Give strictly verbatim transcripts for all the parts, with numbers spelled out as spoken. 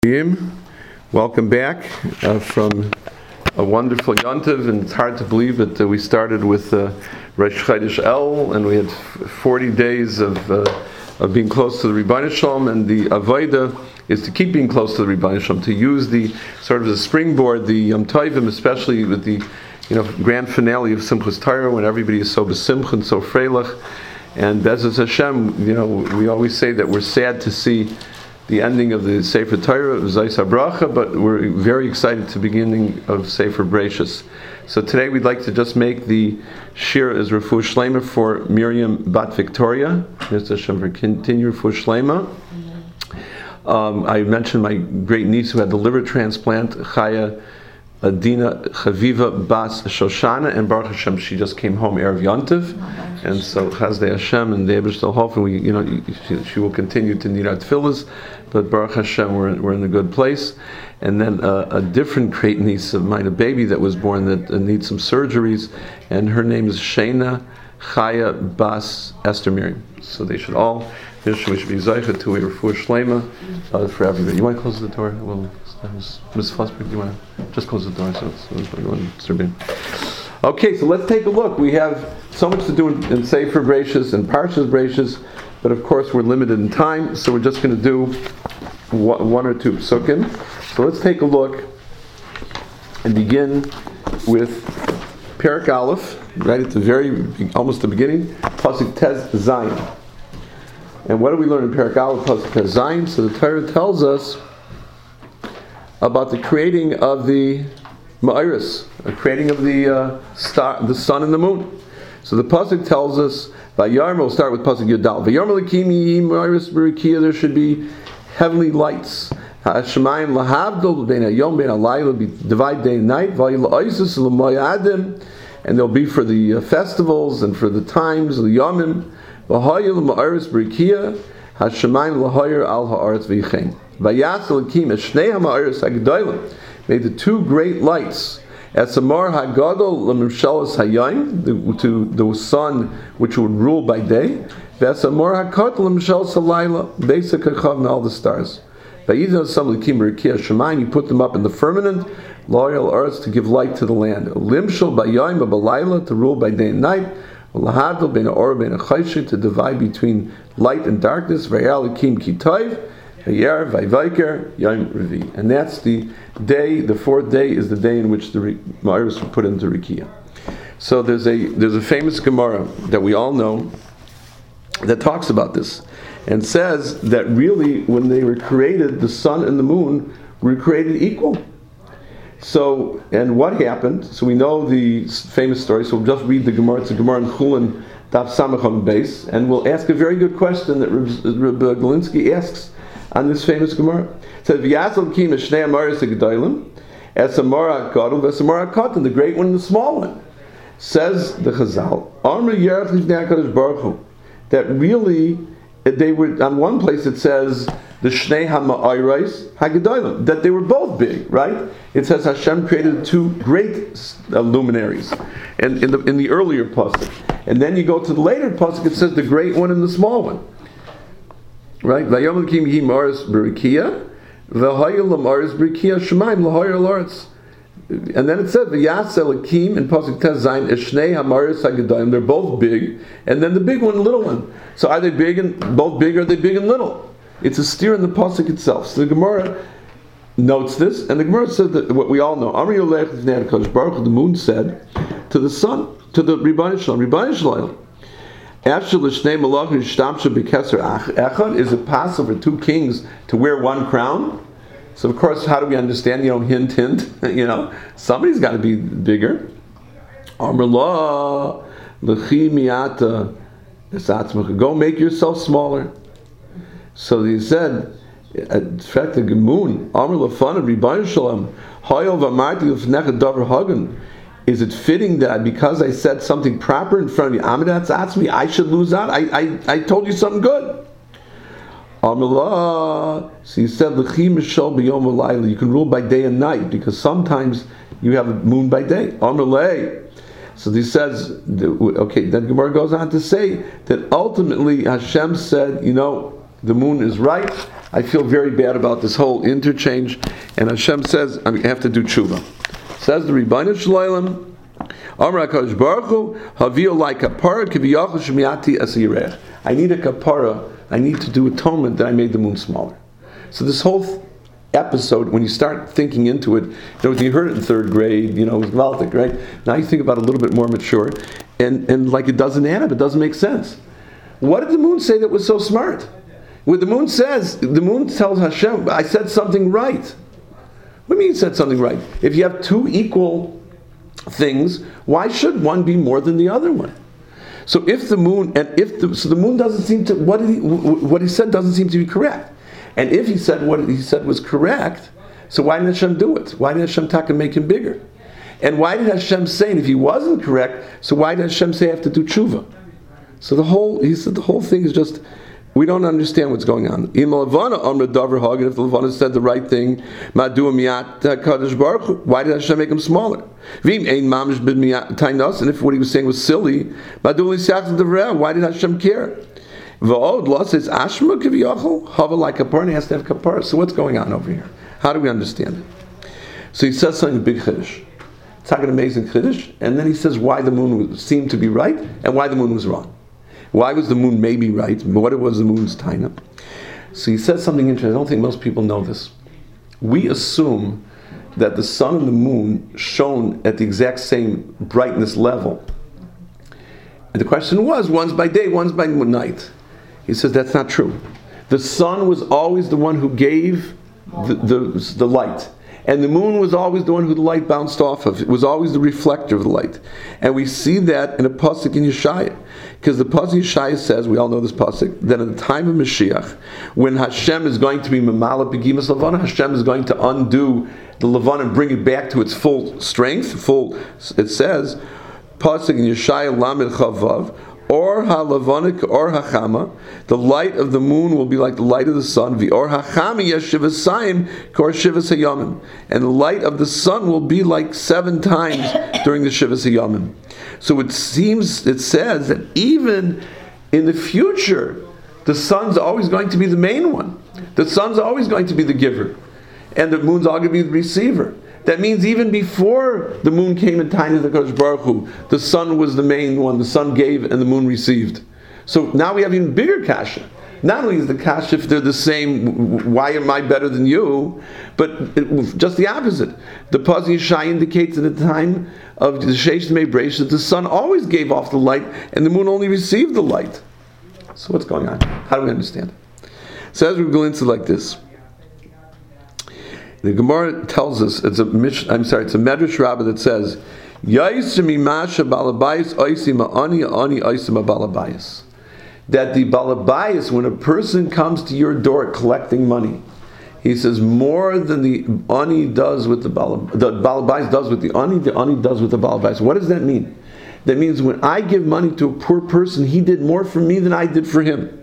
Welcome back uh, from a wonderful Yontiv, and it's hard to believe that uh, we started with uh, Rosh Chodesh El, and we had forty days of uh, of being close to the Rebbeinu Shalom, and the Avodah is to keep being close to the Rebbeinu Shalom, to use the sort of the springboard, the Yom Tovim, especially with the you know grand finale of Simchas Torah, when everybody is so besimcha and so freilich, and Be'ezus Hashem, you know, we always say that we're sad to see the ending of the Sefer Torah of Zayis HaBracha, but we're very excited to the beginning of Sefer Bereshis. So today we'd like to just make the shir as Refuah Shlema for Miriam Bat Victoria. There's Hashem for continue Refuah Shlema. Um, I mentioned my great niece who had the liver transplant, Chaya Adina Chaviva Bas Shoshana, and Baruch Hashem, she just came home Erev Yontiv, and so Chazdei Hashem and Deber Shalhof, and we, you know, she, she will continue to need our tefillas, but Baruch Hashem, we're in, we're in a good place. And then uh, a different great niece of mine, a baby that was born that uh, needs some surgeries, and her name is Shana Chaya Bas Esther Miriam. So they should all, we should be Zaycha to a Refuah Shlema uh, for everybody. You want to close the door? Well, Miz Fosberg, do you want to just close the door? So, so everyone, okay, so let's take a look. We have so much to do in, in Sefer Bereshis and Parshas Bereshis, but of course we're limited in time, so we're just going to do one, one or two psukim. So let's take a look and begin with Perek Aleph, right at the very, almost the beginning, Pasuk Tez Zayin. And what do we learn in Perek Aleph, Pasuk Tez Zayin? So the Torah tells us about the creating of the Ma'aris, the creating of the uh, star, the sun and the moon. So the pasuk tells us, Vayarma, we'll start with pasuk Yudal. Vayarma lekimi Ma'aris berikia, there should be heavenly lights. Ha'ashemayim lahavdol bein hayom bein halayla, be divide day and night. Vayil oisus l'moyadim, and they'll be for the uh, festivals and for the times, l'yomim. V'hayil Ma'aris berikia, Hashemayim lahoyer al ha'aretz v'yichein. Made the two great lights, Esamar Hagadol L'Mimshalas Hayayim, to the sun which would rule by day, Vesamar Hakot L'Mimshalas Halayla, Basic Hachav, and all the stars. Vayidon Sam L'Kim B'Rikia Shemaim, you put them up in the firmament, loyal earth, to give light to the land. Limshal Bayayim B'Balayla, to rule by day and night. Lahadol Ben Or Ben Achayshik, to divide between light and darkness. Vayal L'Kim Kitayv. And that's the day, the fourth day is the day in which the Ma'aris were put into Rikiya. So there's a there's a famous Gemara that we all know that talks about this and says that really when they were created, the sun and the moon were created equal. So, and what happened? So we know the famous story, so we'll just read the Gemara. It's a Gemara in Chulin, Daf Samach on base, and we'll ask a very good question that Rabbi Galinsky asks on this famous Gemara. It says, V'yasal kim eshnei amaris ha'gedolim, esamara ha'gadol, v'esamara ha'katan, the great one and the small one. Says the Chazal, Amr yerach lifnei HaKadosh Baruch Hu, that really, they were, on one place it says, the shnei ha'ma'aris ha'gedolim, that they were both big, right? It says Hashem created two great uh, luminaries, and in the in the earlier pasuk. And then you go to the later pasuk, it says the great one and the small one. Right? Vayom L'Kim Hi Ma'aris Berikia, V'Hayil L'Ma'aris Berikia Shemaim L'Hoyer L'Aretz. And then it said V'Yaseh L'Kim in pasuk Tez Zayin Eshnei HaMa'aris HaGedolim. They're both big, and then the big one, little one. So are they big and both big, or are they big and little? It's a steer in the pasuk itself. So the Gemara notes this, and the Gemara said that what we all know. Amar Yolech L'Fnei HaKadosh Baruch Hu, the moon said to the sun, to the Rebbeinu Shalom, Rebbeinu Shalom. Is it possible for two kings to wear one crown? So of course, how do we understand? You know, hint, hint. You know, somebody's got to be bigger. Go make yourself smaller. So he said, in fact, the moon. Is it fitting that because I said something proper in front of you, Amidat Atzmi, I should lose out? I, I, I told you something good. So he said, you can rule by day and night, because sometimes you have a moon by day. So he says, okay, then Gemara goes on to say that ultimately Hashem said, you know, the moon is right, I feel very bad about this whole interchange. And Hashem says, I have to do tshuva. Says the Rebbeinu Shloim, Amar HaKadosh Baruch Hu, Havio like kapara kiviyachol shemiati asirech. I need a kapara. I need to do atonement that I made the moon smaller. So this whole th- episode, when you start thinking into it, you know, you heard it in third grade, you know, it was Gvaltic, right? Now you think about it a little bit more mature, and, and like it doesn't add up, it doesn't make sense. What did the moon say that was so smart? What the moon says, the moon tells Hashem, I said something right. What do you mean you said something right? If you have two equal things, why should one be more than the other one? So if the moon, and if the, so the moon doesn't seem to, what, did he, what he said doesn't seem to be correct. And if he said what he said was correct, so why did Hashem do it? Why did Hashem talk and make him bigger? And why did Hashem say, and if he wasn't correct, so why did Hashem say I have to do tshuva? So the whole, he said the whole thing is just, we don't understand what's going on. If the Levana said the right thing, why did Hashem make him smaller? And if what he was saying was silly, why did Hashem care? Law says Ashma kiviyachol hava like kapara, and he has to have kapara. So what's going on over here? How do we understand it? So he says something big chiddush. It's like an amazing chiddush, and then he says why the moon seemed to be right and why the moon was wrong. Why was the moon maybe right? What was the moon's taina? So he says something interesting. I don't think most people know this. We assume that the sun and the moon shone at the exact same brightness level. And the question was, one's by day, one's by night. He says that's not true. The sun was always the one who gave the, the, the light. And the moon was always the one who the light bounced off of. It was always the reflector of the light. And we see that in a pasuk in Yeshaya. Because the pasuk in Yeshaya says, we all know this pasuk, that at the time of Mashiach, when Hashem is going to be Mamala Begimas Levana, Hashem is going to undo the Levana and bring it back to its full strength, full, it says, pasuk in Yeshaya Lamed Chavav, Or ha-lavanik or ha-chama, the light of the moon will be like the light of the sun. The or ha-chama yeshivasayim kor shivas hayamim, and the light of the sun will be like seven times during the shivas hayamim. So it seems, it says that even in the future, the sun's always going to be the main one. The sun's always going to be the giver, and the moon's always going to be the receiver. That means even before the moon came in time of the Kodesh Baruch Hu, the sun was the main one. The sun gave and the moon received. So now we have even bigger kasha. Not only is the kasha, if they're the same, why am I better than you? But it, just the opposite. The Pazi Yeshai indicates at the time of the Sheish Mei Breish that the sun always gave off the light and the moon only received the light. So what's going on? How do we understand it? So as we go into like this, the Gemara tells us, it's a I'm sorry, it's a Medrash Rabbah that says, that the balabayas, when a person comes to your door collecting money, he says more than the ani does with the balab, the balabayas does with the ani, the ani does with the balabayas. What does that mean? That means when I give money to a poor person, he did more for me than I did for him.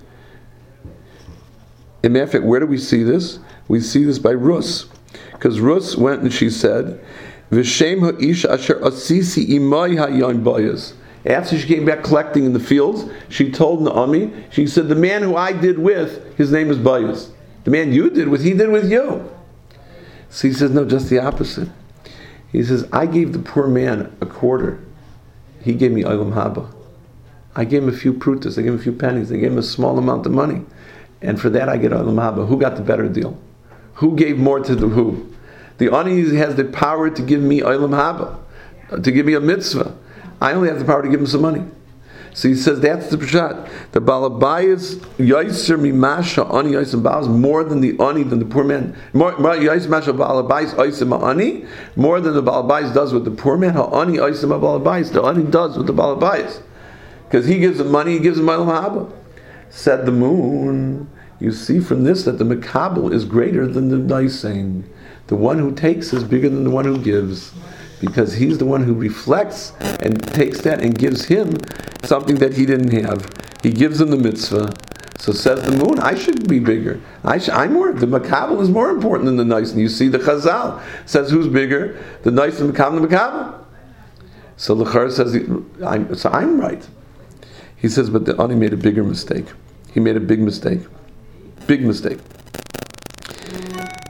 In matter of fact, where do we see this? We see this by Rus, because Rus went and she said, "V'shem ha'isha asher asisi imay hayon bayas." After she came back collecting in the fields, she told Naomi, she said, "The man who I did with, his name is Bayas. The man you did with, he did with you." So he says, "No, just the opposite." He says, "I gave the poor man a quarter. He gave me olam haba. I gave him a few prutas. I gave him a few pennies. I gave him a small amount of money. And for that I get olam haba." Who got the better deal? Who gave more to the who? The ani has the power to give me olam haba, to give me a mitzvah. I only have the power to give him some money. So he says that's the pshat. The balabayas yaiser mimasha ani yaiser balas more than the ani than the poor man. More yaiser masha balabayas yaiser ma'ani more than the balabayas does with the poor man. Ha ani yaiser balabayas. The ani does with the balabayas, because he gives him money, he gives him olam haba. Said the moon, you see from this that the Makabel is greater than the Naising. The one who takes is bigger than the one who gives, because he's the one who reflects and takes that and gives him something that he didn't have. He gives him the mitzvah. So says the moon, I should be bigger. I sh- I'm more. The Makabel is more important than the Naising. You see the Chazal says who's bigger, the Naising, the Makabel, the Makabel. So the Char says, I'm, so I'm right. He says, but the Ani made a bigger mistake. He made a big mistake. Big mistake.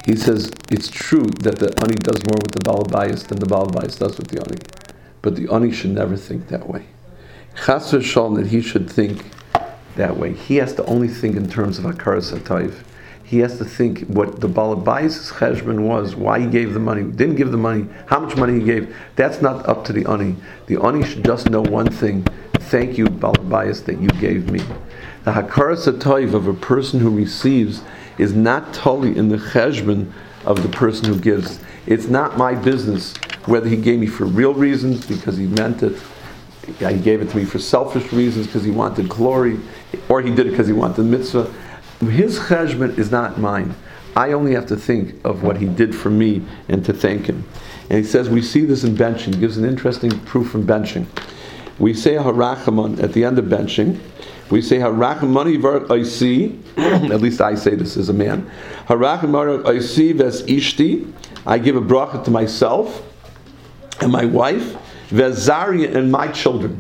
He says, it's true that the ani does more with the Baal Bayis than the Baal Bayis does with the ani. But the ani should never think that way. Chas v'shalom that he should think that way. He has to only think in terms of hakaras hatayv. He has to think what the Baal Bayis' cheshbon was, why he gave the money, didn't give the money, how much money he gave. That's not up to the ani. The ani should just know one thing: thank you, Baal Bayis, that you gave me. The hakaras hatayv of a person who receives is not totally in the cheshbon of the person who gives. It's not my business whether he gave me for real reasons because he meant it, he gave it to me for selfish reasons because he wanted glory, or he did it because he wanted mitzvah. His cheshbon is not mine. I only have to think of what he did for me and to thank him. And he says we see this in benching. He gives an interesting proof from benching. We say harachamon at the end of benching. We say harachamani var oisi. At least I say this as a man. Harachamani oisi ves ishti. I give a bracha to myself and my wife, vezari and my children.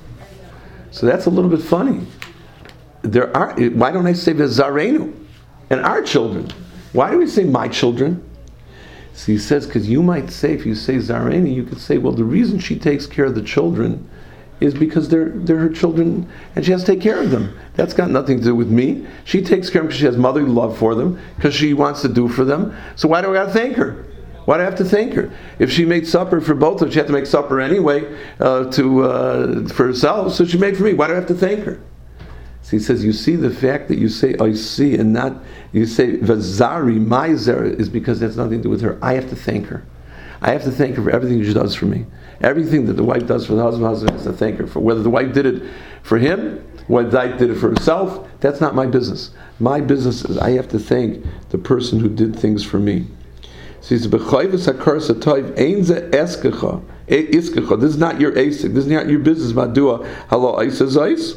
So that's a little bit funny. There are. Why don't I say vezarenu and our children? Why do we say my children? So he says because you might say, if you say zareni, you could say, well, the reason she takes care of the children is because they're they're her children and she has to take care of them. That's got nothing to do with me. She takes care of them because she has motherly love for them, because she wants to do for them. So why do I got to thank her? Why do I have to thank her? If she made supper for both of us, she had to make supper anyway uh, to uh, for herself, so she made for me. Why do I have to thank her? So he says, you see, the fact that you say I see and not you say vazari, my zera, is because that's nothing to do with her. I have to thank her. I have to thank her for everything she does for me. Everything that the wife does for the husband, the husband has to thank her for. Whether the wife did it for him, whether the wife did it for herself, that's not my business. My business is I have to thank the person who did things for me. So he says, "B'chayvus hakaras hatayv ein ze eskecha, iskecha. This is not your asik. This is not your business. Madua halo eisa zeis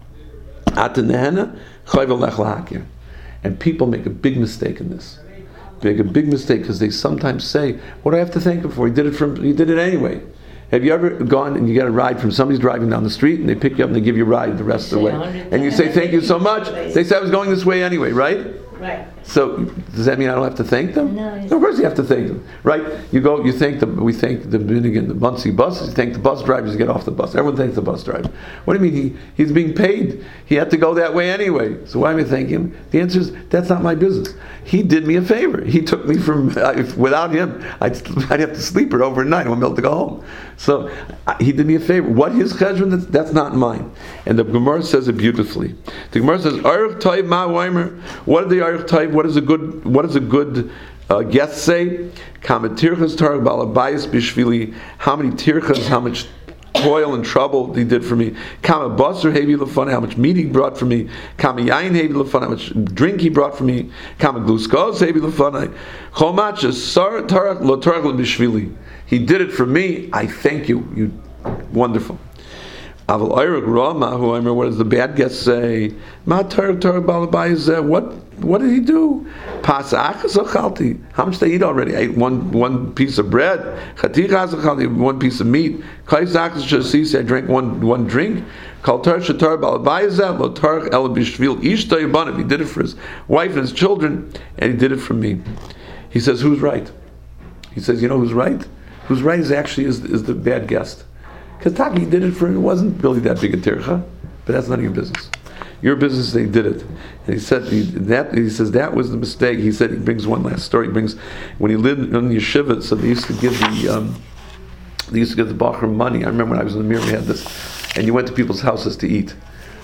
atenehena chayv alech lahakir." And people make a big mistake in this. Make a big mistake because they sometimes say, "What do I have to thank him for? He did it from. He did it anyway." Have you ever gone and you get a ride from somebody's driving down the street and they pick you up and they give you a ride the rest of the way, and you say thank you so much? They say I was going this way anyway, right? Right. So does that mean I don't have to thank them? No. No, of course you have to thank them, right? You go, you thank the, we thank the Binnigan, the Muncie buses. You thank the bus drivers to get off the bus. Everyone thanks the bus driver. What do you mean? He he's being paid. He had to go that way anyway. So why am I thanking him? The answer is that's not my business. He did me a favor. He took me from uh, without him, I'd, I'd have to sleep here overnight. I wouldn't be able to go home. So uh, he did me a favor. What his cheshbon? That's, that's not mine. And the Gemara says it beautifully. The Gemara says, "Aruch Tayv Ma Weimer." What did the Aruch Tayv? What is a good? What does a good uh, guest say? Kama tirchas targ balabayis bishvili. How many tirchas? How much toil and trouble he did for me. Kama basar hevi lefana. How much meat he brought for me. Kama yain hevi lefana. How much drink he brought for me. Kama gluskos hevi lefana. Chomach sar targ lo targ bishvili. He did it for me. I thank you. You wonderful. Aval ayrak rama. Who I remember. What does the bad guest say? Ma targ targ balabayis. What? What did he do? Pas achas achalti. How much did they eat already? I ate one one piece of bread. Chatichas achalti, one piece of meat. Kais achas shasisi, I drank one one drink. Kaltar shatar balabayizah lotar el bishvil ishta yibanav. He did it for his wife and his children, and he did it for me. He says, who's right? He says, you know who's right? Who's right is actually is, is the bad guest. Because Taki did it for, it wasn't really that big a tircha, but that's none of your business. Your business, they did it. And he said he, that. He says that was the mistake. He said he brings one last story. He brings when he lived in the yeshiva. So they used to give the um, they used to give the bachur money. I remember when I was in the mirror, we had this, and you went to people's houses to eat.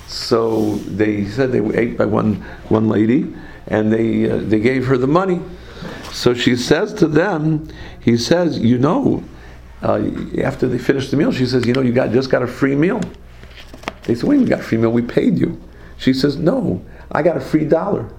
So they said they ate by one one lady, and they uh, they gave her the money. So she says to them, he says, you know, uh, after they finished the meal, she says, you know, you got just got a free meal. They said, wait, we got a free meal. We paid you. She says, no, I got a free dollar.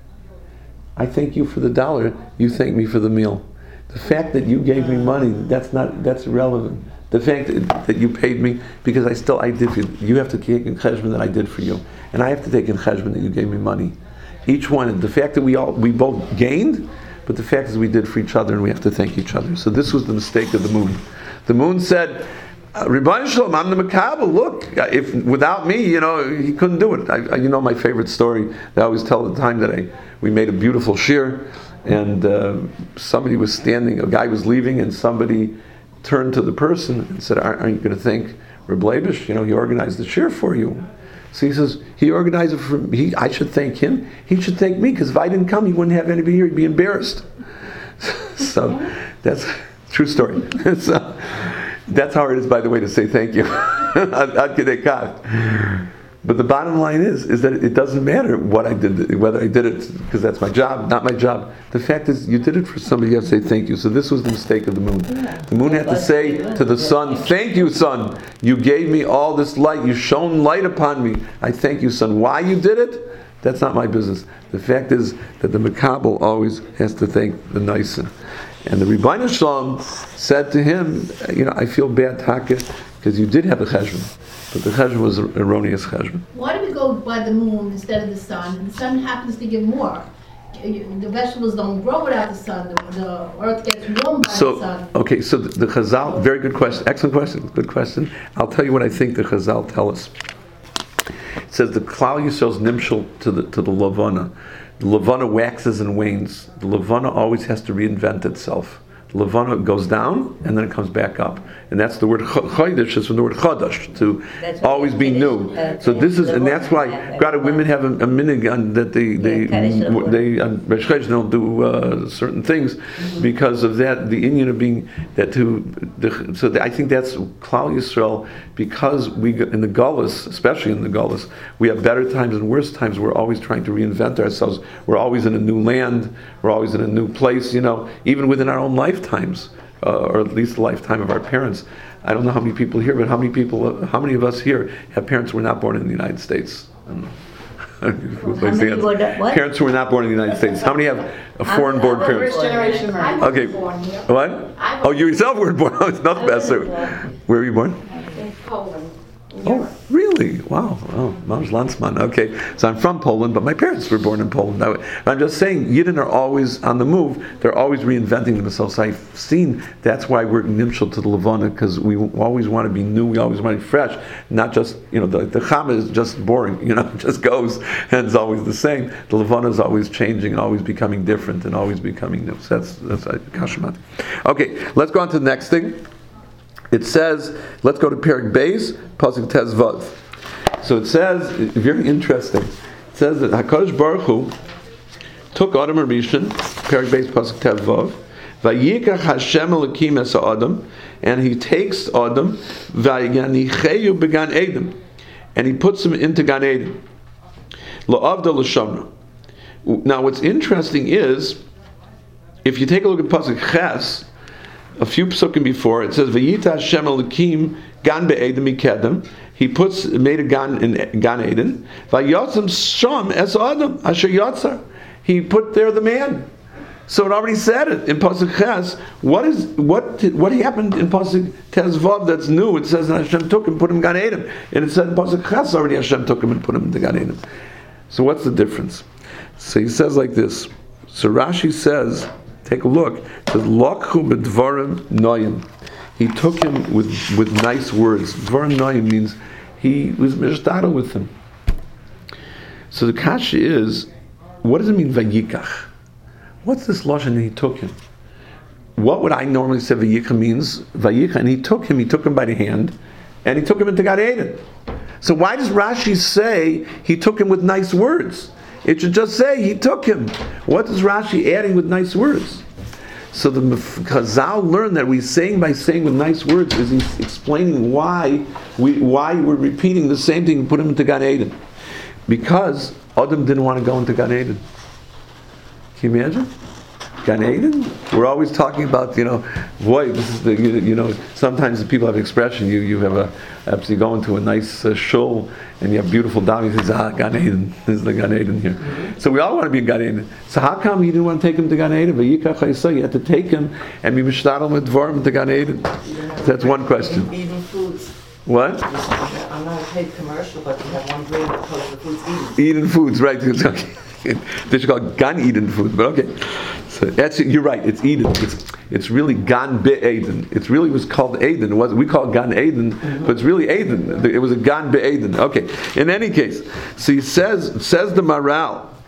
I thank you for the dollar. You thank me for the meal. The fact that you gave me money, that's not, that's irrelevant. The fact that, that you paid me, because I still, I did for you. You have to take in cheshbon that I did for you. And I have to take in cheshbon that you gave me money. Each one, the fact that we all, we both gained, but the fact is we did for each other and we have to thank each other. So this was the mistake of the moon. The moon said, Rebbeinu Shalom, I'm the Makabel. Look, if without me, you know, he couldn't do it. I, I, you know my favorite story that I always tell the time that I we made a beautiful shir, and uh, somebody was standing, a guy was leaving, and somebody turned to the person and said, aren't, aren't you going to thank Reb Leibish? You know, he organized the shir for you. So he says, he organized it for me. He, I should thank him. He should thank me, because if I didn't come, he wouldn't have anybody here. He'd be embarrassed. So that's a true story. So that's how it is, by the way, to say thank you. But the bottom line is, is that it doesn't matter what I did, whether I did it because that's my job, not my job. The fact is, you did it for somebody. You have to say thank you. So this was the mistake of the moon. The moon had to say to the sun, "Thank you, sun. You gave me all this light. You shone light upon me. I thank you, sun. Why you did it? That's not my business. The fact is that the Makabel always has to thank the Nisan." And the Rebbeinu Shalom said to him, "You know, I feel bad, Taka, because you did have a cheshbon, but the cheshbon was an erroneous cheshbon." Why do we go by the moon instead of the sun? And the sun happens to give more. The vegetables don't grow without the sun. The, the earth gets warmed by so, the sun. Okay, so the, the Chazal, very good question, excellent question, good question. I'll tell you what I think the Chazal tell us. It says the Klal Yisrael's nimshal to the to the Levana. The Levana waxes and wanes. The Levana always has to reinvent itself. The Levana goes down and then it comes back up, and that's the word chodesh. Is from the word chodesh, to always be new. Uh, so this is, and that's why God, women have a, a minigun that they they they on Rosh Chodesh don't do uh, certain things mm-hmm. because of that. The Indian of being that to the, so the, I think that's Klal Yisrael, because we in the Gullus, especially in the Gullus, we have better times and worse times. We're always trying to reinvent ourselves. We're always in a new land. We're always in a new place. You know, even within our own life. Times, uh, or at least the lifetime of our parents. I don't know how many people here, but how many people, uh, how many of us here have parents who were not born in the United States? Parents who were not born in the United States. How many have a foreign-born parents? First generation American. Okay. What? Oh, you yourself were born. Oh, it's not best. Where were you born? In Poland. Oh, really? Wow. Oh, Mom's Landsman. Okay. So I'm from Poland, but my parents were born in Poland. Now, I'm just saying, Yidden are always on the move. They're always reinventing themselves. I've seen that's why we're nimshal to the Levana, because we always want to be new. We always want to be fresh. Not just, you know, the, the Chama is just boring. You know, it just goes and it's always the same. The Levana is always changing and always becoming different and always becoming new. So that's, that's uh, Kashamat. Okay, let's go on to the next thing. It says, let's go to Perek Beis, Pasuk Tes Vav. So it says, very interesting. It says that HaKadosh Baruch Hu took Adam Rishon, Perek Beis, Pasuk Tes Vav, Vayikach Hashem Elokim es Adam, and he takes Adam, Vayanicheyu began Eden, and he puts him into Gan Eden. La'avda l'shamra. Now, what's interesting is, if you take a look at Pasuk Ches, a few psukim before, it says, "Vayita Hashem Elokim Gan be'Eden mikedem." He puts made a gan in Gan Eden. Vayotzim Sham es Adam Asher Yotzar. He put there the man. So it already said it in Pasuk Ches. What is what what happened in Pasuk Tes Vav that's new? It says that Hashem took him, put him in Gan Eden, and it said in Pasuk Ches already Hashem took him and put him in the Gan Eden. So what's the difference? So he says like this. So Rashi says, take a look. It says, Lokhu b'dvarim noyim. He took him with, with nice words. Dvarim noyim means he was mishdadel with him. So the kasha is, what does it mean vayikach? What's this lashon that he took him? What would I normally say vayikach means? Vayikach, and he took him, he took him by the hand, and he took him into Gan Eden. So why does Rashi say he took him with nice words? It should just say he took him. What is Rashi adding with nice words? So the Chazal learned that we're saying by saying with nice words is he's explaining why we why we're repeating the same thing and put him into Gan Eden. Because Adam didn't want to go into Gan Eden. Can you imagine? Gan Eden? We're always talking about, you know, boy, this is the, you, you know, sometimes the people have expression, you you have a, you go into a nice uh, shul and you have beautiful dam, you say, ah, Gan Eden, this is the Gan Eden here. Mm-hmm. So we all want to be in Gan Eden. So how come you didn't want to take him to Gan Eden? But you had to take him and be mishtadel with dvarim to Gan Eden. That's one question. Eden foods. What? I'm not a paid commercial, but you have one grade that calls the foods Eden. Eden foods, right. Okay. They should call it Gan Eden food, but okay. So that's it. You're right. It's Eden. It's it's really Gan Be'Eden. It really was called Eden. It was we call it Gan Eden, mm-hmm. but it's really Eden. It was a Gan Be'Eden. Okay. In any case, so he says says the Maral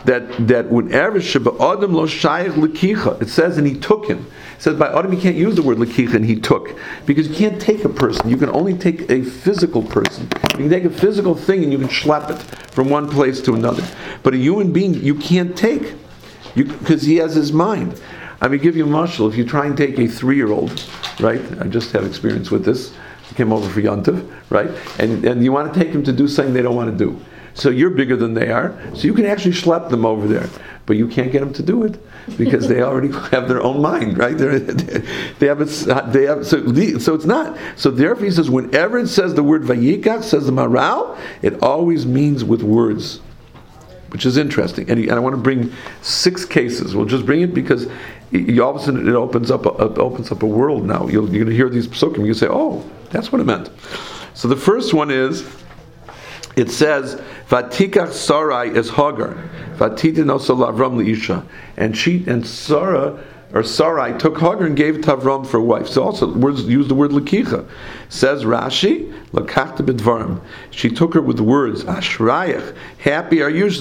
that that whenever Sheba Adam lo shayach lekicha, it says, and he took him. It says by Adam you can't use the word lekicha, and he took, because you can't take a person. You can only take a physical person. You can take a physical thing and you can schlep it from one place to another. But a human being you can't take, because he has his mind. I mean, give you a mashal. If you try and take a three-year-old, right? I just have experience with this. I came over for Yontiv, right? And and you want to take them to do something they don't want to do. So you're bigger than they are, so you can actually schlep them over there, but you can't get them to do it because they already have their own mind, right? They're, they have it. They have so. The, so it's not. So therefore, he says, whenever it says the word vayikach, says the Maral, it always means with words, which is interesting. And, he, and I want to bring six cases. We'll just bring it because you, all of a sudden it opens up a, it opens up a world now. You'll, you're going to hear these psukim. You say, oh, that's what it meant. So the first one is, it says, "Vatikach Sarai is Hagar, Vatitin also Lavram liisha," and she and Sarah or Sarai took Hagar and gave it to Avram for a wife. So also words use the word lekicha. Says Rashi, "Lakachta b'dvarim." She took her with words. Ashrayach, happy are you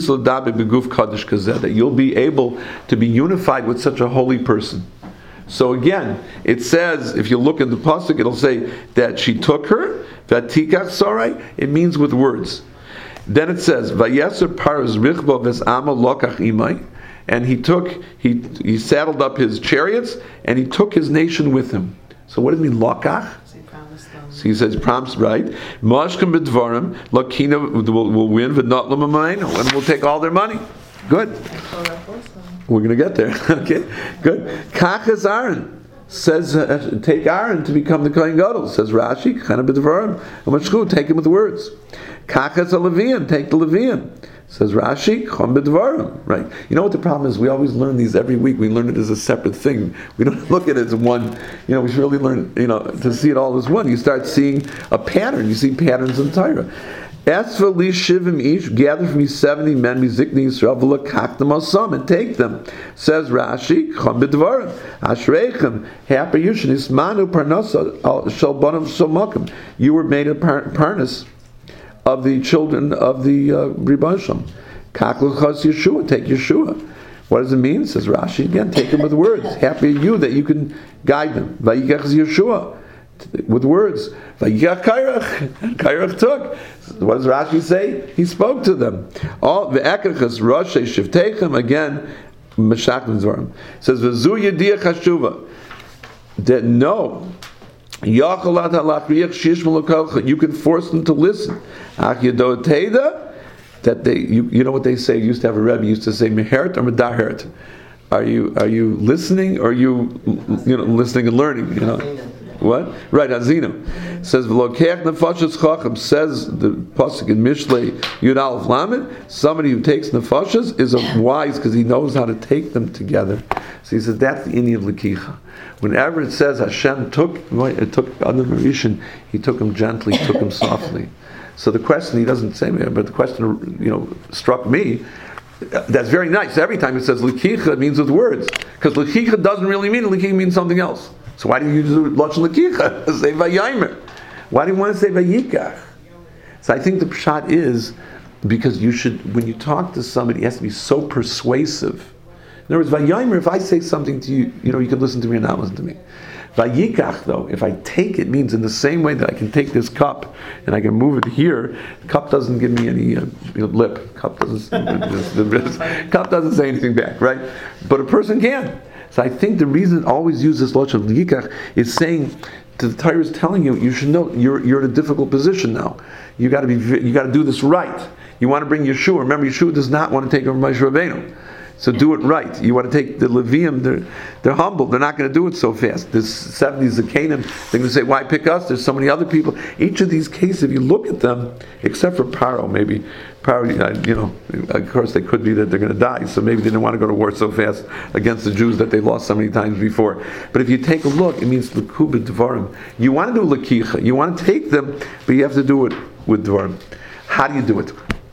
that you'll be able to be unified with such a holy person. So again, it says, if you look at the pasuk, it'll say that she took her, vatikach Sarai, it means with words. Then it says, vayeser paras richbo ves'ama lokach imai, and he took, he he saddled up his chariots, and he took his nation with him. So what does it mean, lokach? So he says, promise, right? Mashkem b'dvarim, lakina will win, v'not l'mamayno, and we'll take all their money. Good. We're going to get there. Okay, good. Kach is Aaron. Says, uh, take Aaron to become the Kohen Gadol. Says Rashi, Chana b'dvarim. Amashchu, take him with words. Kach is a Levian. Take the Levian. Says Rashi, Chon b'dvarim. Right. You know what the problem is? We always learn these every week. We learn it as a separate thing. We don't look at it as one. You know, we should really learn, you know, to see it all as one. You start seeing a pattern. You see patterns in Torah. As for li shivim ish, gather from me seventy men, mizikni Yisrael, v'lakach them asam, and take them. Says Rashi, chom b'dvarim, ashreichem, happy you, shenismanu parnasa shel bonav somakim. You were made a par- parnas of the children of the uh, Rebbeinu Shalom. Kach l'chas Yeshua, take Yeshua. What does it mean? Says Rashi again, take them with words. Happy are you that you can guide them. Vayikach Yeshua. With words. Vayikach Kairach. Kairach took. What does Rashi say? He spoke to them. All the Ekachas Rosh Shivtechem again. Meshach Mizvarim says V'zu Yediyah Chashuva. That no. You can force them to listen. That they, you, you know what they say. Used to have a Rebbe used to say Meheret or Medaheret. Are you are you listening or are you you know listening and learning? You know. What? Right, Azina says V'lokeach nefashos chacham, says the pasuk in Mishlei Yud Aleph Lamed. Somebody who takes nefashos is a wise because he knows how to take them together. So he says that's the Indian of Lekicha. Whenever it says Hashem took, it took Adam Rishon, he took him gently, took him softly. So the question, he doesn't say me, but the question, you know, struck me. That's very nice. Every time it says Lekicha, it means with words, because Lekicha doesn't really mean Lekicha means something else. So why do you use Lashon Lekicha? Say Vayimer. Why do you want to say Vayikach? So I think the pshat is because you should, when you talk to somebody, it has to be so persuasive. In other words, Vayimer, if I say something to you, you know, you can listen to me or not listen to me. Vayikach, though, if I take it, means in the same way that I can take this cup and I can move it here. The cup doesn't give me any uh, you know, lip. Cup doesn't. the, the, cup doesn't say anything back, right? But a person can. So I think the reason it always uses this lashon Vayikach is saying, the Torah is telling you, you should know you're you're in a difficult position now. You got to be, you got to do this right. You want to bring Yeshua. Remember, Yeshua does not want to take over Moshe Rabbeinu. So do it right. You want to take the Levium, they're, they're humble. They're not going to do it so fast. There's seventies of Canaan. They're going to say, why pick us? There's so many other people. Each of these cases, if you look at them, except for Paro, maybe, Paro, you know, of course they could be that they're going to die. So maybe they didn't want to go to war so fast against the Jews that they lost so many times before. But if you take a look, it means L'kuba Dvarim. You want to do L'kicha. You want to take them, but you have to do it with Dvarim. How do you do it?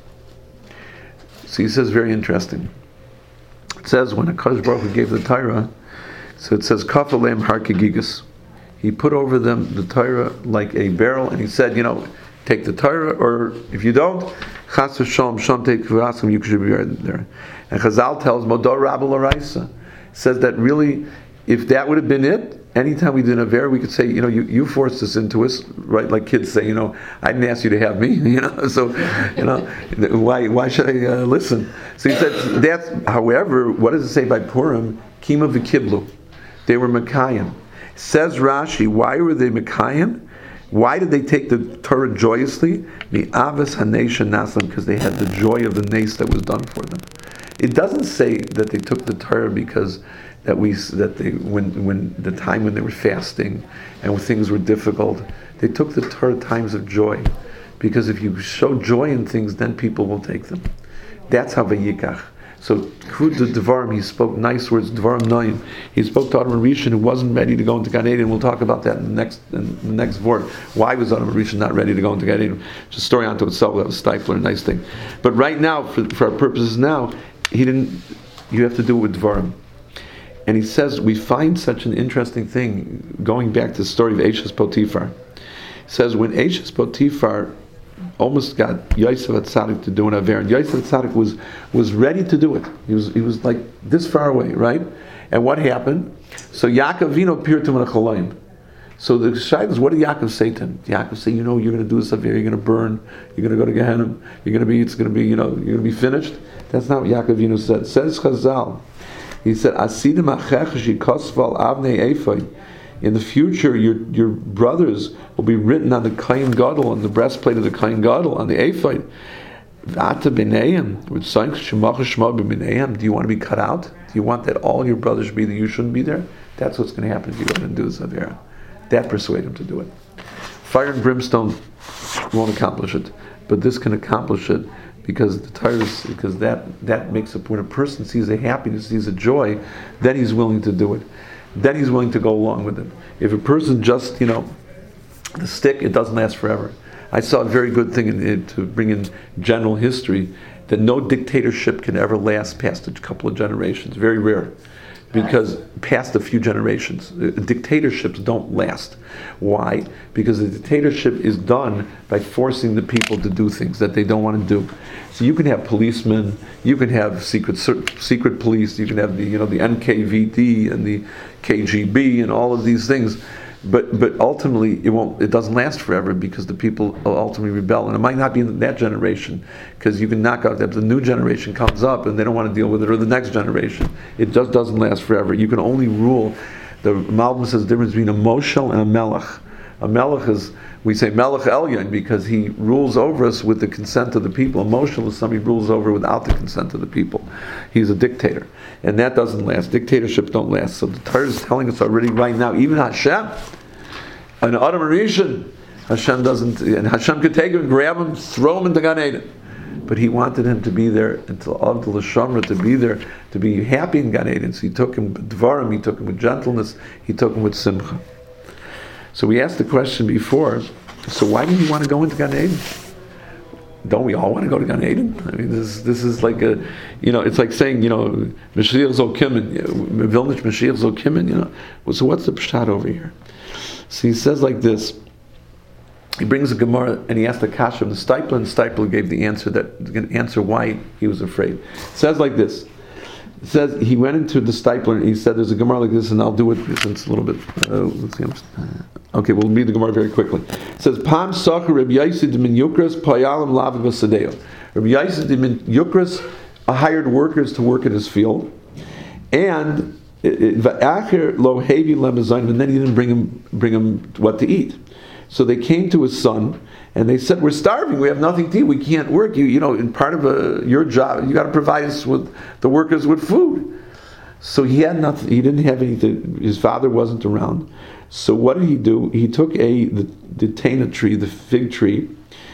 So he says, very interesting. It says when HaKadosh Baruch Hu gave the Torah, so it says Kaf Aleim Har Kegigas. He put over them the Torah like a barrel, and he said, you know, take the Torah, or if you don't, Chas v'shalom shomtei k'v'askim, you should be there. And Chazal tells Modor Rabba L'Raisa, says that really, if that would have been it, anytime we did an Avera, we could say, you know, you, you forced us into us, right? Like kids say, you know, I didn't ask you to have me, you know, so, you know, why why should I uh, listen? So he said, that's, however, what does it say by Purim? Kima v'kiblu. They were Mekayim. Says Rashi, why were they Mekayim? Why did they take the Torah joyously? Mi'avas hanation naslam, because they had the joy of the nace that was done for them. It doesn't say that they took the Torah because that we that they when when the time when they were fasting and when things were difficult, they took the Torah times of joy, because if you show joy in things, then people will take them. That's how Vayikach. So Kvud Devarim, he spoke nice words. Devarim Noim, he spoke to Adam Rishon, who wasn't ready to go into Gan Eden. We'll talk about that in the next in the next word. Why was Adam Rishon not ready to go into Gan Eden? It's a story unto itself. That was Stifler, a nice thing. But right now, for, for our purposes now, he didn't. You have to do it with Devarim. And he says, we find such an interesting thing, going back to the story of Eishes Potiphar. He says, when Eishes Potiphar almost got Yosef HaTzadik to do an Aver, and Yosef HaTzadik was, was ready to do it. He was he was like this far away, right? And what happened? So Yaakov Vino appeared to him in a Chalayim. So the Shai is, what did Yaakov say to him? Yaakov say, you know, you're going to do this Aver, you're going to burn, you're going to go to Gehenna, you're going to be, it's going to be, you know, you're going to be finished. That's not what Yaakov Vino said. It says Chazal. He said, "Asidim achech shikosval avnei ephod." In the future, your your brothers will be written on the kain gadol, on the breastplate of the kain gadol, on the ephod. V'ata b'neiim, with sign shemach shema b'neiim. Do you want to be cut out? Do you want that all your brothers be there? You shouldn't be there. That's what's going to happen if you go ahead and do this Avera. That persuade him to do it. Fire and brimstone won't accomplish it, but this can accomplish it. Because the Torah is, because that, that makes it, when a person sees a happiness, sees a joy, then he's willing to do it. Then he's willing to go along with it. If a person just, you know, the stick, it doesn't last forever. I saw a very good thing in, in, to bring in general history, that no dictatorship can ever last past a couple of generations. Very rare. Because past a few generations, dictatorships don't last. Why? Because the dictatorship is done by forcing the people to do things that they don't want to do. So you can have policemen, you can have secret secret police, you can have the you know the N K V D and the K G B and all of these things. But but ultimately it won't. It doesn't last forever, because the people ultimately rebel, and it might not be in that generation, because you can knock out that the new generation comes up and they don't want to deal with it, or the next generation. It just doesn't last forever. You can only rule. The Malbim says the difference between a moshel and a melech. A melech is, we say melech elyon because he rules over us with the consent of the people. A moshel is somebody who rules over without the consent of the people. He's a dictator, and that doesn't last. Dictatorships don't last. So the Torah is telling us already right now, even Hashem, an Adam Rishon, Hashem doesn't, and Hashem could take him and grab him, throw him into Gan Eden. But he wanted him to be there until of the Lashamra, to be there, to be happy in Gan Eden. So he took him with Dvarim, he took him with gentleness, he took him with Simcha. So we asked the question before, so why do you want to go into Gan Eden? Don't we all want to go to Gan Eden? I mean, this this is like a, you know, it's like saying, you know, Mashiach Zol Kimin, Vilnish Mashiach Zol Kimin, you know. Well, so what's the pshat over here? So he says like this. He brings a Gemara and he asked the Kasha of the Steipler, and Steipler gave the answer that answer why he was afraid. It says like this. It says he went into the Steipler and he said, "There's a Gemara like this, and I'll do it since it's a little bit." Uh, let's see, okay, we'll read the Gemara very quickly. It says, "Pam Sacher Rabbi Yosef min Yukras Payalim Lavi V'Sadeo." Rabbi Yosef min Yukras hired workers to work in his field, and va'acher lo hevi lemazayim, and then he didn't bring him bring him what to eat. So they came to his son and they said, "We're starving. We have nothing to eat. We can't work. You, you know, in part of a, your job, you got to provide us with the workers with food." So he had nothing. He didn't have anything. His father wasn't around. So what did he do? He took a the, the tana tree, the fig tree,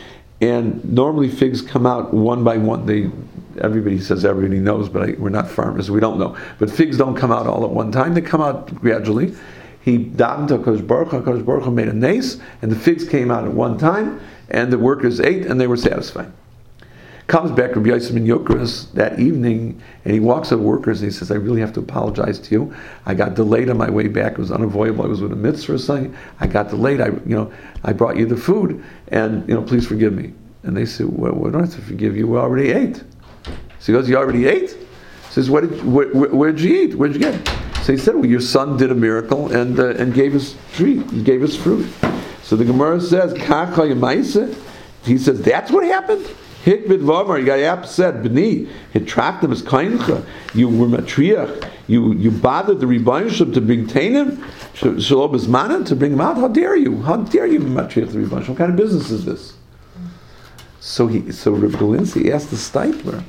and normally figs come out one by one. They everybody says everybody knows, but I, we're not farmers, so we don't know. But figs don't come out all at one time. They come out gradually. He davened to HaKadosh Baruch Hu, HaKadosh Baruch Hu made a nace, and the figs came out at one time, and the workers ate, and they were satisfied. Comes back Rabbi Yosef ben Yukras that evening, and he walks to the workers, and he says, "I really have to apologize to you. I got delayed on my way back. It was unavoidable. I was with a mitzvah or something. I got delayed. I, you know, I brought you the food, and you know, please forgive me." And they said, well, we don't have to forgive you, we already ate. So he goes, you already ate? He says, what did, where, where, where'd you eat? Where'd you get it? So he said, well, your son did a miracle and uh, and gave us treat, he gave us fruit. So the Gemara says, Kacha Yemaisa. He says, that's what happened? Hik b'dvamar, you got upset, b'ni, hitracktem as kaincha, you were matriach, you you bothered the Rebbeinu Shalom to bring Tainim, Shalom Bezmanan, to bring him out. How dare you? How dare you matriach the Rebbeinu Shalom? What kind of business is this? So he, so Reb Galinsky asked the Stipler,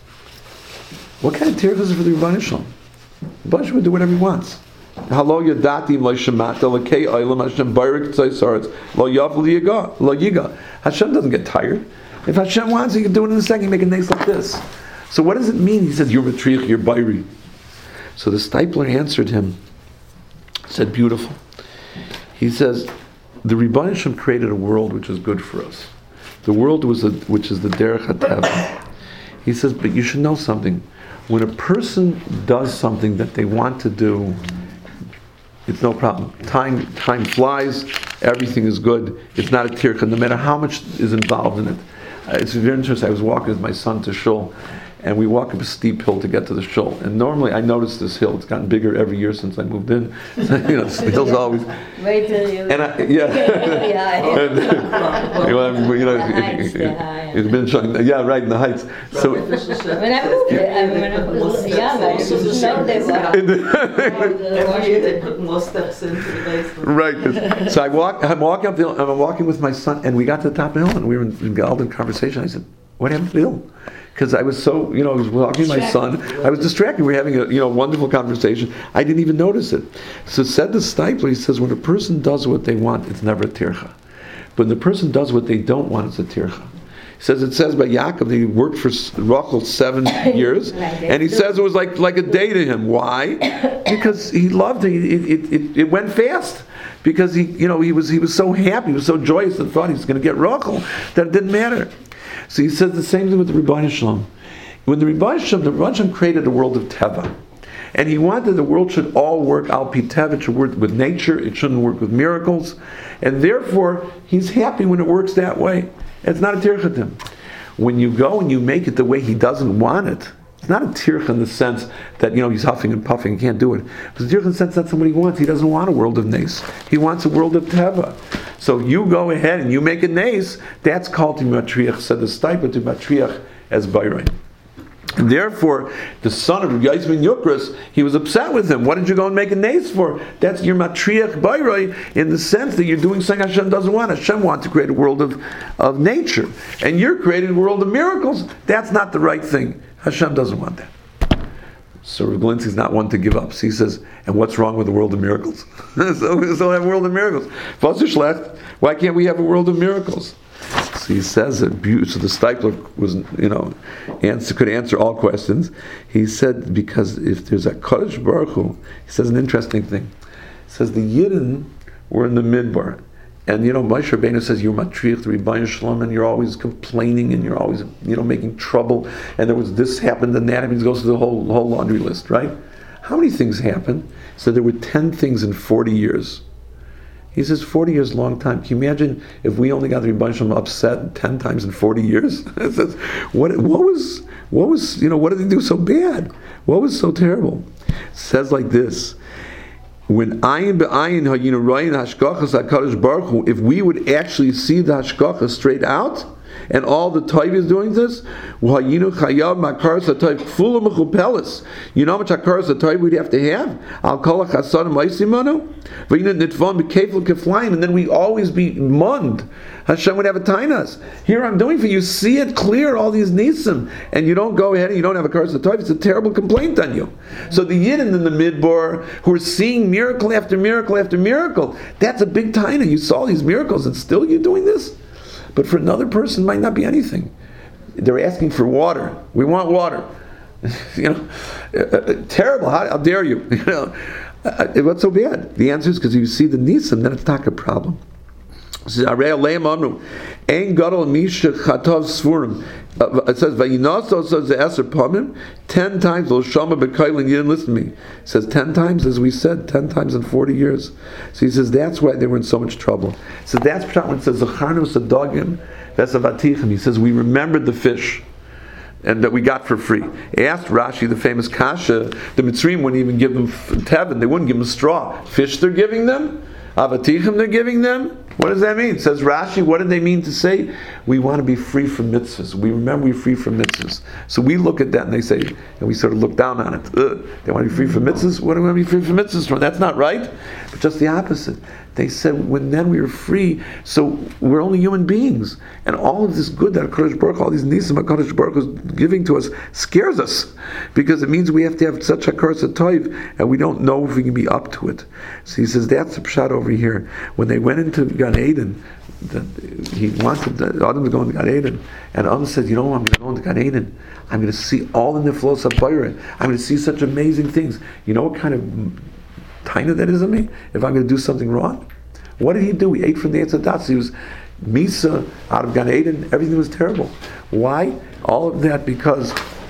what kind of tirach is it for the Rebbeinu Shalom? The Rebbeinu Shalom would do whatever he wants. Halo yadatim lo shemata lekei olam Hashem barik tzaysaretz lo yav liyiga lo yiga. Hashem doesn't get tired. If Hashem wants, he can do it in a second. Make a nace like this. So what does it mean? He says, "You're matriach, you're bayri." So the Stipler answered him. Said, "Beautiful." He says, "The Rebbeinu Shalom created a world which is good for us. The world was a, which is the derech hateva." He says, "But you should know something. When a person does something that they want to do, it's no problem. Time time flies. Everything is good. It's not a tircha, no matter how much is involved in it." Uh, it's very interesting. I was walking with my son to shul, and we walk up a steep hill to get to the shul. And normally, I notice this hill. It's gotten bigger every year since I moved in. You know, the hill's always. Wait till you. And I, yeah. and, you know, you know, it, it, it's been showing. Yeah, right in the heights. So when I moved there, I mean, when I was young, I didn't know they were. Every year they put more steps into the basement. Right. So I walk. I'm walking up the hill. I'm walking with my son, and we got to the top of the hill, and we were in golden conversation. I said, "What happened to the hill?" Because I was so, you know, I was walking with my son. I was distracted. We were having a, you know, wonderful conversation. I didn't even notice it. So said the Stipler, he says, when a person does what they want, it's never a tircha. But when the person does what they don't want, it's a tircha. He says, it says by Yaakov that he worked for Rachel seven years, and he says it was like, like a day to him. Why? Because he loved it. It, it, it, it went fast. Because he, you know, he was he was so happy, he was so joyous and thought he was going to get Rachel that it didn't matter. So he says the same thing with the Rebbeinu Shalom. When the Rebbeinu Shalom, the Rebbeinu Shalom created a world of Teva. And he wanted the world should all work al pi Teva, it should work with nature, it shouldn't work with miracles. And therefore, he's happy when it works that way. It's not a tirchatim. When you go and you make it the way he doesn't want it, it's not a tircha in the sense that, you know, he's huffing and puffing, he can't do it. But it's a tircha in the sense that's what he wants. He doesn't want a world of nace. He wants a world of Teva. So you go ahead and you make a nace, that's called to matriach, said the Stipler to matriach as bayrain. And therefore, the son of Yosef ben Yukras, he was upset with him. What did you go and make a nace for? That's your matriach bayrain in the sense that you're doing something Hashem doesn't want. Hashem wants to create a world of, of nature. And you're creating a world of miracles. That's not the right thing. Hashem doesn't want that. So Reb Galinsky's not one to give up. So he says, and what's wrong with the world of miracles? so, so have a world of miracles. Why can't we have a world of miracles? So he says that. So the Stipler was, you know, answer, could answer all questions. He said because if there's a Kodesh Baruch Hu, he says an interesting thing. He says the Yidden were in the Midbar. And, you know, Moshe Rabbeinu says, you're matriach, the Rebbeinu Shalom, and you're always complaining, and you're always, you know, making trouble, and there was this happened, and that, and he goes through the whole, whole laundry list, right? How many things happened? So there were ten things in forty years. He says, forty years is a long time. Can you imagine if we only got the Rebbeinu Shalom upset ten times in forty years? says, what, what was, what was, you know, what did they do so bad? What was so terrible? It says like this, when ayin be'ayin hayinu royin hashgachas HaKadosh Baruch Hu, if we would actually see the hashgacha straight out, and all the Taiv is doing this, hayinu chayav makaras hatayv kfula mechupelis. You know how much hakaras hatayv we'd have to have? Al kol hachasadim ma'asimanu, v'yinu nitvan b'kefil keflayim, and then we always be mund. Hashem would have a tainas. Here I'm doing for you. See it clear, all these nisim, and you don't go ahead and you don't have a hakaras hatayv. It's a terrible complaint on you. So the Yidden in the Midbar who are seeing miracle after miracle after miracle, that's a big taina. You saw these miracles, and still you're doing this. But for another person, it might not be anything. They're asking for water. We want water. you know, uh, uh, terrible. How, how dare you? You know, uh, what's so bad? The answer is because you see the nisim, then it's not a problem. It says, Vayinaso says the Eser Pamim, ten times, Loshama B'Kailin, you didn't listen to me. It says ten times, as we said, ten times in forty years. So he says that's why they were in so much trouble. So that's when it says, Zacharnu Sadogim, Vesavatihim. He says, we remembered the fish and that we got for free. He asked Rashi, the famous kasha, the Mitzrayim wouldn't even give them tevin, they wouldn't give them straw. Fish they're giving them? Avatichim they're giving them? What does that mean? Says Rashi, what did they mean to say? We want to be free from mitzvahs. We remember we're free from mitzvahs. So we look at that and they say, and we sort of look down on it. Ugh, they want to be free from mitzvahs? What do we want to be free from mitzvahs from? That's not right. But just the opposite. They said, when then we were free, so we're only human beings. And all of this good that HaKadosh Baruch Hu, all these nisim HaKadosh Baruch Hu is giving to us, scares us. Because it means we have to have such a curse of toiv, and we don't know if we can be up to it. So he says, that's the pshat over here. When they went into Gan Eden, the, he wanted the, Adam to go into Gan Eden, and Adam said, you know, I'm going to go into Gan Eden. I'm going to see all the niflos HaBorah. I'm going to see such amazing things. You know what kind of taina that is of me? If I'm going to do something wrong? What did he do? He ate from the Eitz HaDaas. He was Misa out of Gan Eden. Everything was terrible. Why? All of that because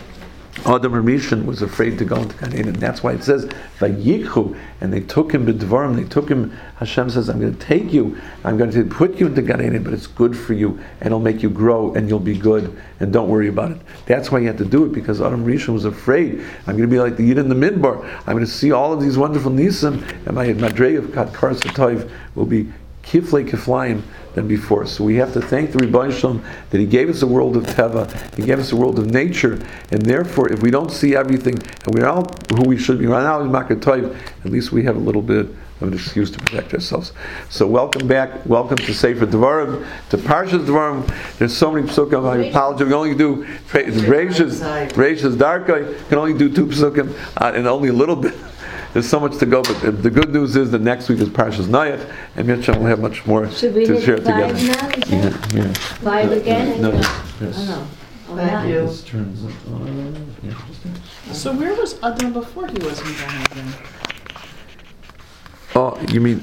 Adam Rishon was afraid to go into Gan Eden. That's why it says Vayikhu, and they took him b'dvarim. They took him. Hashem says, "I'm going to take you. I'm going to put you into Gan Eden, but it's good for you, and it'll make you grow, and you'll be good, and don't worry about it." That's why he had to do it, because Adam Rishon was afraid. I'm going to be like the Yid in the Midbar. I'm going to see all of these wonderful nisim, and my madrei of Kat Karas HaToiv will be kiflei kiflayim than before. So we have to thank the Rebbeinu Shalom that He gave us a world of Teva, He gave us a world of nature, and therefore, if we don't see everything, and we're all who we should be right now in Makat Toiv, at least we have a little bit of an excuse to protect ourselves. So welcome back, welcome to Sefer Devarim, to Parshas Devarim. There's so many psukim. I apologize. We can only do Reishas, Reishas Darkei. Can only do two psukim uh, and only a little bit. There's so much to go, but the good news is that next week is Parshas Nayach, and Mitzvah will have much more Should we to hit share five together. now? Is that- Yeah, yeah. Five again? No, no, Oh, yes. no. Oh, Thank nine. you. This turns it on. Yeah, just- So where was Adam before he was in Gan Eden? Oh, you mean